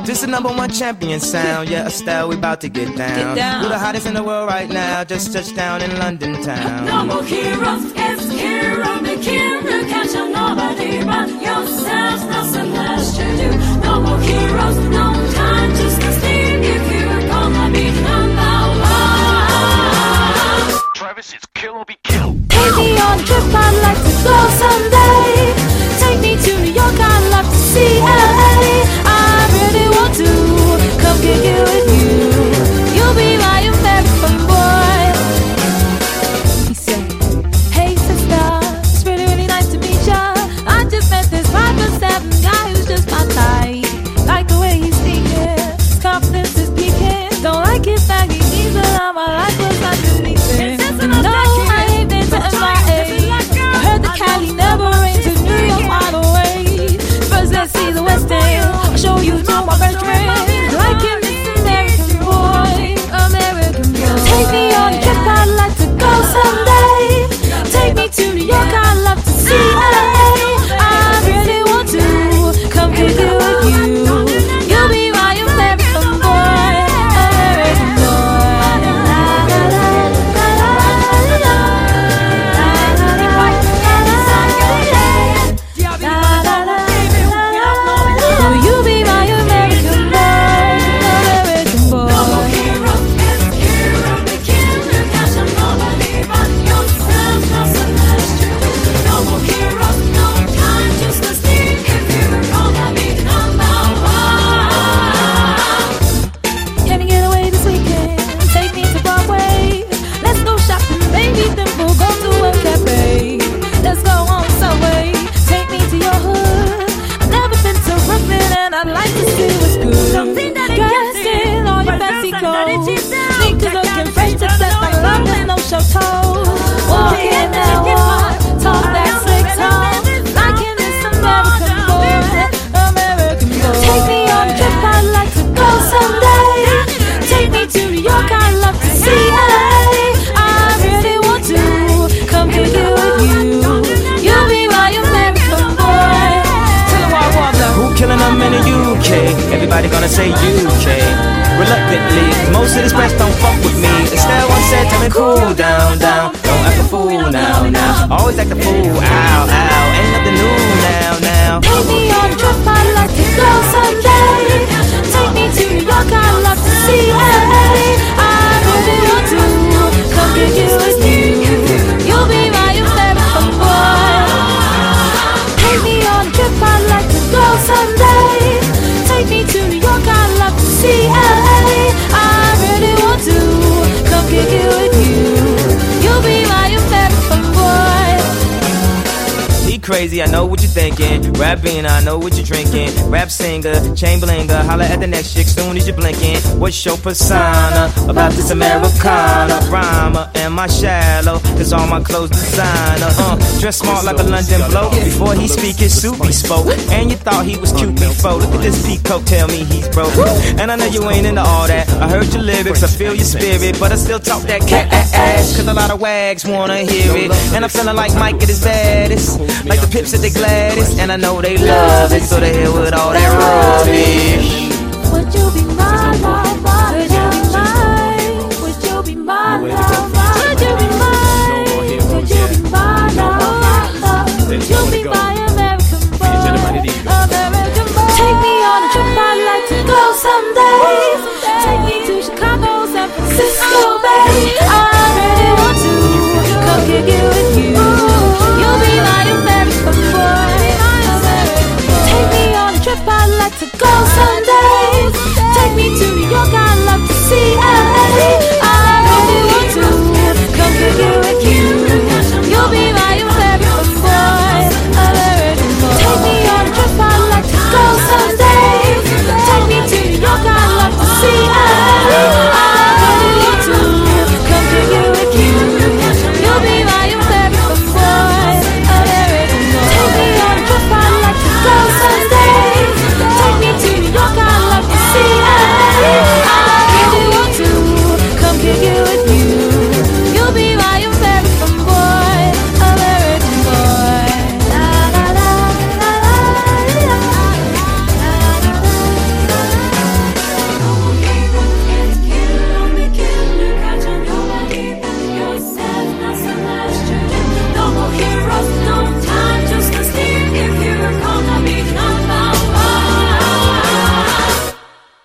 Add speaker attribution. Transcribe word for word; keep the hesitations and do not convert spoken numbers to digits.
Speaker 1: This the number one champion sound. Yeah, Estelle, we about to get down.
Speaker 2: Get down.
Speaker 1: We're the hottest in the world right now. Just touched down in London town.
Speaker 3: No more heroes, it's hero the hero. Catch on nobody but yourselves. Nothing less to do. No more heroes, no time just to steal. If you're gonna be number one.
Speaker 4: Travis, it's kill or be killed.
Speaker 5: Take me on a trip, I'd like to go someday. Take me to New York, I'd love to see L A. I really want to come kick it with you. You'll be my American boy. He said, hey sister, it's really, really nice to meet ya. I just met this five foot seven guy who's just my type. Like the way he's speaking, his confidence is peaking. Don't like his baggy knees, but all my life was not believing. No, I ain't been to M I A. I heard the Cali never rains to New York all the way. First let's see the West End. I'll show you to my best friend. Like him, this American boy, American boy. Take me on a trip, I'd like to go someday. Take me to New York, I'd love to see L A. I really want to come kick it with you. You'll be my American boy, American boy. Will you be my American boy, American boy?
Speaker 3: No more heroes, it's hero the hero. Catch on nobody but yourselves. Nothing less to do. No more heroes, no time just to steal. If you're gonna be number one.
Speaker 5: Can we get away this weekend? Take me to Broadway. Let's go shopping, baby. Then we'll go to a cafe. Let's go on Subway. Take me to your hood. I've never been to Brooklyn, and I'd like to see what's good.
Speaker 3: Something that it
Speaker 5: Dressed
Speaker 3: gets in.
Speaker 5: in all your
Speaker 3: But
Speaker 5: fancy
Speaker 3: something that it
Speaker 5: clothes.
Speaker 3: cheats out.
Speaker 5: Sneakers looking
Speaker 3: Got
Speaker 5: fresh to
Speaker 3: that
Speaker 5: death. I
Speaker 3: noise
Speaker 5: love
Speaker 3: from
Speaker 5: it, no show toes. Walk
Speaker 3: Okay,
Speaker 5: in
Speaker 3: let's
Speaker 5: that
Speaker 3: get
Speaker 5: walk,
Speaker 3: hot.
Speaker 5: talk that
Speaker 3: Around
Speaker 5: slick
Speaker 3: the
Speaker 5: talk.
Speaker 3: rhythm,
Speaker 5: Like in this American boy, American boy. Take me on a trip, I'd like to go someday. Take me to New York, I'd love to see L A. I really want to come kick it with you. You'll be my American boy.
Speaker 1: Tell them why I want them. Who killing them in the U K? Everybody gonna say U K. Reluctantly, most of this press don't fuck with me. Estelle once said, tell me cool down, down. Don't act a fool now, now. Always act a fool, ow, ow. Ain't nothing new now, now.
Speaker 5: Take me on a trip, I'd like to go someday. Take me to New York, I'd love to see L A. I really want to come kick it with you. You'll be my American boy. Take me on a trip, I'd like to go someday. Take me to New York, I'd love to see L A. I really want to come kick it with you. You'll be my American boy.
Speaker 1: He crazy, I know what you're thinking. Rapping, I know what you're drinking. Rap singer, chain blinger. Holla at the next chick soon as you're blinking. What's your persona about this Americana? Rhymer, am I shallow? Cause all my clothes designer. Uh, dress smart like a London bloke. Before he speak, his suit he spoke. And you thought he was cute before. Look at this peacoat, tell me he's broke. And I know you ain't into all that. I heard your lyrics, I feel your spirit. But I still talk that cat ass. Cause a lot of wags wanna hear it. And I'm feeling like Mike at his baddest. Like the Pips at the Gladys, and I know they love it, so they hit with all that rubbish.